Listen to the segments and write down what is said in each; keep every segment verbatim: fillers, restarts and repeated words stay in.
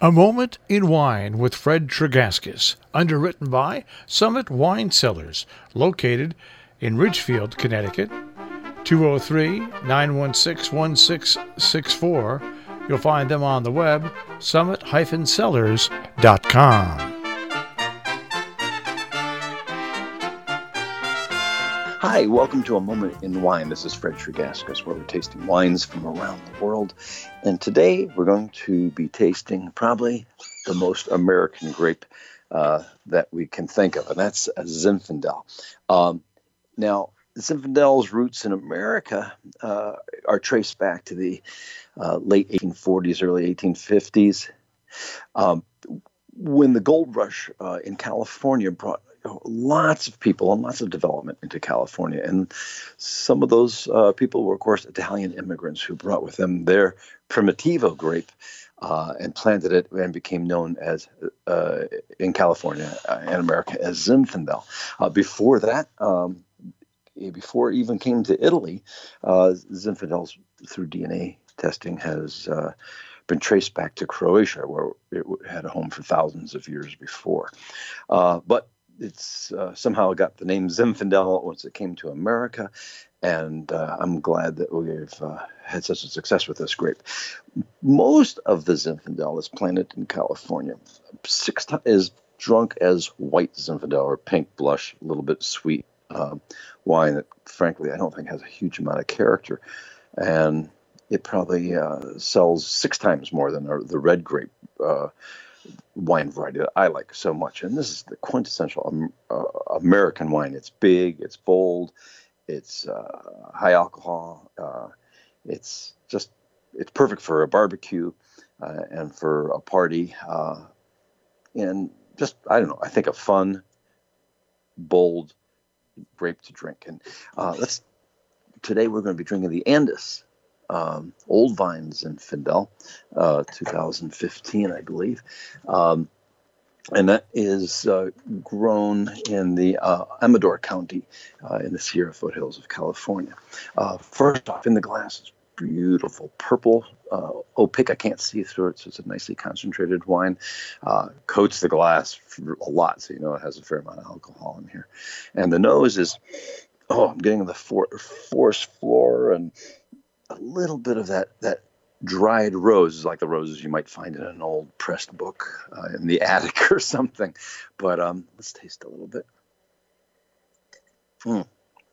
A Moment in Wine with Fred Tregaskis, underwritten by Summit Wine Cellars, located in Ridgefield, Connecticut, two oh three, nine one six, one six six four. You'll find them on the web, summit dash cellars dot com. Hi, welcome to A Moment in Wine. This is Fred Tregaskis, where we're tasting wines from around the world. And today we're going to be tasting probably the most American grape uh, that we can think of, and that's a Zinfandel. Um, now, Zinfandel's roots in America uh, are traced back to the uh, late eighteen forties, early eighteen fifties, um, when the gold rush uh, in California brought lots of people and lots of development into California. And some of those uh, people were, of course, Italian immigrants who brought with them their Primitivo grape uh, and planted it and became known as, uh, in California uh, and America, as Zinfandel. Uh, before that, um, before it even came to Italy, uh, Zinfandel, through D N A testing, has uh, been traced back to Croatia, where it had a home for thousands of years before. Uh, but It's uh, somehow got the name Zinfandel once it came to America, and uh, I'm glad that we've uh, had such a success with this grape. Most of the Zinfandel is planted in California. Six times as drunk as white Zinfandel, or pink blush, a little bit sweet uh, wine that, frankly, I don't think has a huge amount of character, and it probably uh, sells six times more than the red grape uh, wine variety that I like so much. And this is the quintessential um, uh, American wine. It's big, it's bold, it's uh, high alcohol. Uh, it's just, it's perfect for a barbecue uh, and for a party. Uh, and just, I don't know, I think a fun, bold grape to drink. And uh, let's, today we're going to be drinking the Andes Um, Old Vine Zinfandel, uh, two thousand fifteen, I believe. Um, and that is uh, grown in the uh, Amador County uh, in the Sierra foothills of California. Uh, first off, in the glass is beautiful purple, uh, opaque. I can't see through it, so it's a nicely concentrated wine. Uh, coats the glass a lot, so you know it has a fair amount of alcohol in here. And the nose is, oh, I'm getting the for- forest floor and a little bit of that that dried rose, like the roses you might find in an old pressed book uh, in the attic or something. But um, let's taste a little bit. Mm.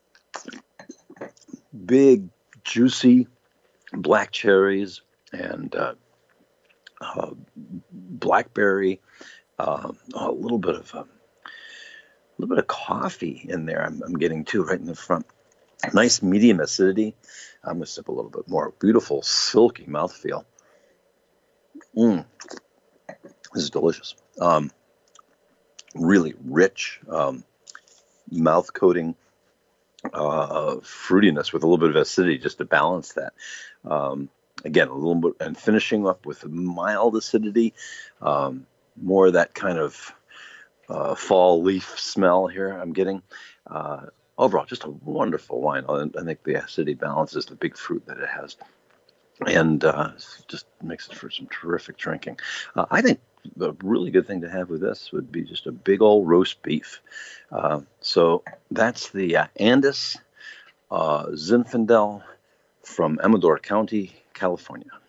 Big, juicy black cherries and uh, uh, blackberry. Uh, a little bit of um, a little bit of coffee in there. I'm, I'm getting too right in the front. Nice medium acidity. I'm going to sip a little bit more. Beautiful, silky mouthfeel. Mmm. This is delicious. Um, really rich um, mouth coating uh, fruitiness with a little bit of acidity just to balance that. Um, again, a little bit, and finishing up with a mild acidity. Um, more of that kind of uh, fall leaf smell here I'm getting. Uh, Overall, just a wonderful wine. I think the acidity balances the big fruit that it has, and uh, just makes it for some terrific drinking. Uh, I think the really good thing to have with this would be just a big old roast beef. Uh, so that's the uh, Andes uh, Zinfandel from Amador County, California.